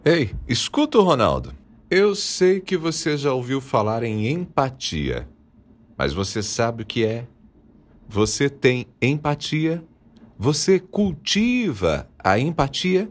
Ei, escuta o Ronaldo. Eu sei que você já ouviu falar em empatia, mas você sabe o que é? Você tem empatia? Você cultiva a empatia?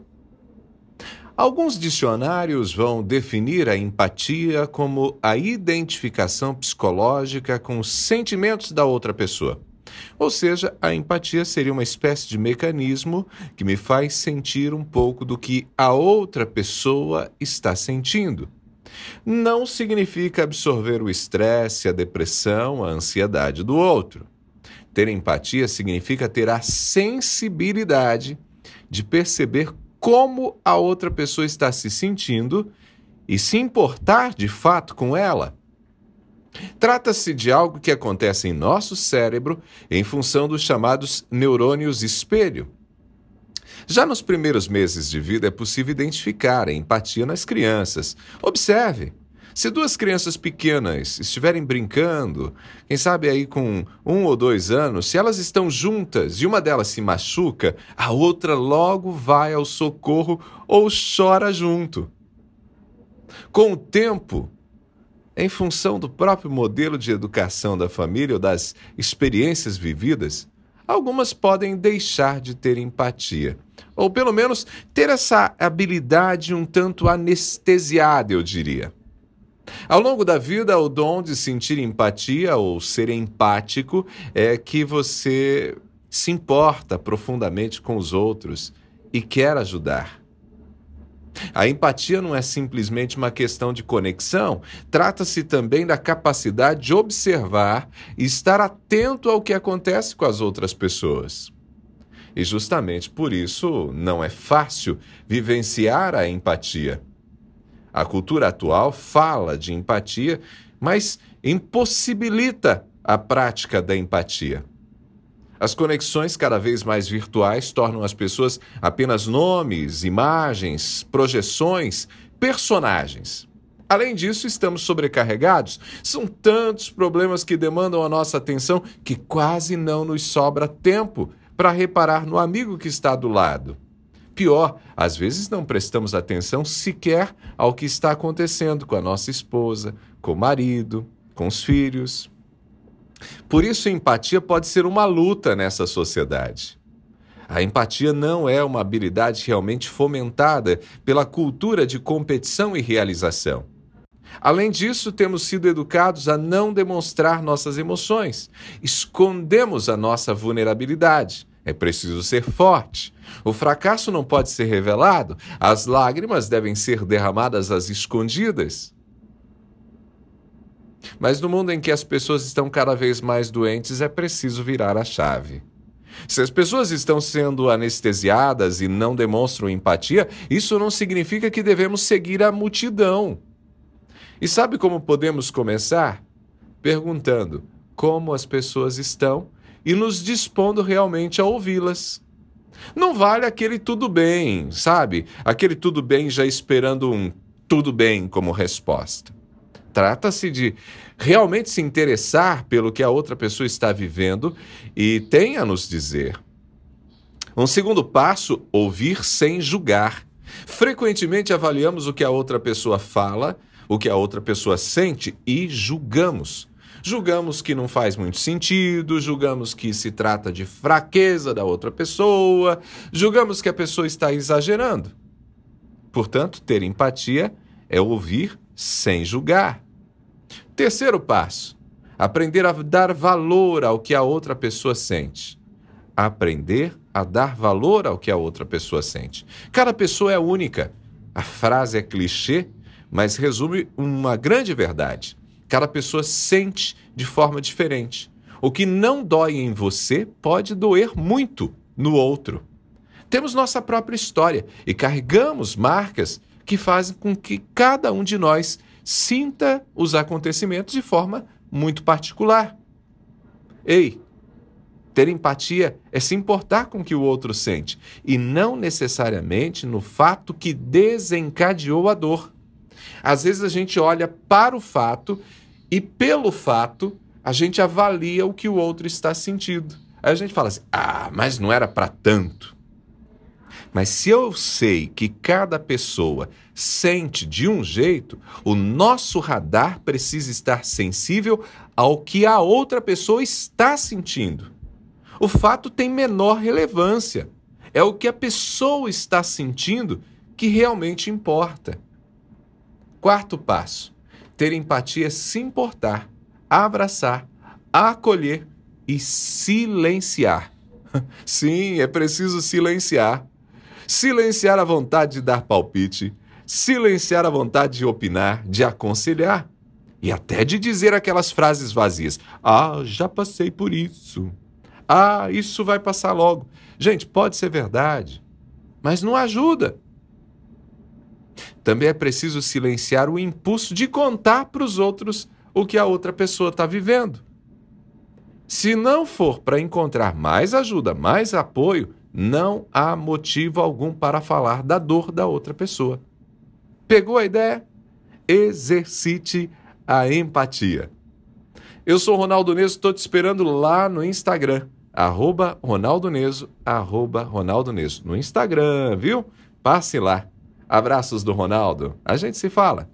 Alguns dicionários vão definir a empatia como a identificação psicológica com os sentimentos da outra pessoa. Ou seja, a empatia seria uma espécie de mecanismo que me faz sentir um pouco do que a outra pessoa está sentindo. Não significa absorver o estresse, a depressão, a ansiedade do outro. Ter empatia significa ter a sensibilidade de perceber como a outra pessoa está se sentindo e se importar de fato com ela. Trata-se de algo que acontece em nosso cérebro em função dos chamados neurônios espelho. Já nos primeiros meses de vida é possível identificar a empatia nas crianças. Observe, se duas crianças pequenas estiverem brincando, quem sabe aí com 1 ou 2 anos, se elas estão juntas e uma delas se machuca, a outra logo vai ao socorro ou chora junto. Com o tempo, em função do próprio modelo de educação da família ou das experiências vividas, algumas podem deixar de ter empatia, ou pelo menos ter essa habilidade um tanto anestesiada, eu diria. Ao longo da vida, o dom de sentir empatia ou ser empático é que você se importa profundamente com os outros e quer ajudar. A empatia não é simplesmente uma questão de conexão, trata-se também da capacidade de observar e estar atento ao que acontece com as outras pessoas. E justamente por isso não é fácil vivenciar a empatia. A cultura atual fala de empatia, mas impossibilita a prática da empatia. As conexões cada vez mais virtuais tornam as pessoas apenas nomes, imagens, projeções, personagens. Além disso, estamos sobrecarregados. São tantos problemas que demandam a nossa atenção que quase não nos sobra tempo para reparar no amigo que está do lado. Pior, às vezes não prestamos atenção sequer ao que está acontecendo com a nossa esposa, com o marido, com os filhos. Por isso, a empatia pode ser uma luta nessa sociedade. A empatia não é uma habilidade realmente fomentada pela cultura de competição e realização. Além disso, temos sido educados a não demonstrar nossas emoções. Escondemos a nossa vulnerabilidade. É preciso ser forte. O fracasso não pode ser revelado. As lágrimas devem ser derramadas às escondidas. Mas no mundo em que as pessoas estão cada vez mais doentes, é preciso virar a chave. Se as pessoas estão sendo anestesiadas e não demonstram empatia, isso não significa que devemos seguir a multidão. E sabe como podemos começar? Perguntando como as pessoas estão e nos dispondo realmente a ouvi-las. Não vale aquele tudo bem, sabe? Aquele tudo bem já esperando um tudo bem como resposta. Trata-se de realmente se interessar pelo que a outra pessoa está vivendo e tem a nos dizer. Um segundo passo, ouvir sem julgar. Frequentemente avaliamos o que a outra pessoa fala, o que a outra pessoa sente e julgamos. Julgamos que não faz muito sentido, julgamos que se trata de fraqueza da outra pessoa, julgamos que a pessoa está exagerando. Portanto, ter empatia é ouvir sem julgar. Terceiro passo, aprender a dar valor ao que a outra pessoa sente. Aprender a dar valor ao que a outra pessoa sente. Cada pessoa é única. A frase é clichê, mas resume uma grande verdade. Cada pessoa sente de forma diferente. O que não dói em você pode doer muito no outro. Temos nossa própria história e carregamos marcas que fazem com que cada um de nós sinta os acontecimentos de forma muito particular. Ei, ter empatia é se importar com o que o outro sente e não necessariamente no fato que desencadeou a dor. Às vezes a gente olha para o fato e pelo fato a gente avalia o que o outro está sentindo. Aí a gente fala assim, mas não era para tanto. Mas se eu sei que cada pessoa sente de um jeito, o nosso radar precisa estar sensível ao que a outra pessoa está sentindo. O fato tem menor relevância. É o que a pessoa está sentindo que realmente importa. Quarto passo: ter empatia é se importar, abraçar, acolher e silenciar. Sim, é preciso silenciar. Silenciar a vontade de dar palpite, silenciar a vontade de opinar, de aconselhar e até de dizer aquelas frases vazias. Ah, já passei por isso. Ah, isso vai passar logo. Gente, pode ser verdade, mas não ajuda. Também é preciso silenciar o impulso de contar para os outros o que a outra pessoa está vivendo. Se não for para encontrar mais ajuda, mais apoio, não há motivo algum para falar da dor da outra pessoa. Pegou a ideia? Exercite a empatia. Eu sou Ronaldo Neso, estou te esperando lá no Instagram, @RonaldoNeso, @RonaldoNeso. No Instagram, viu? Passe lá. Abraços do Ronaldo. A gente se fala.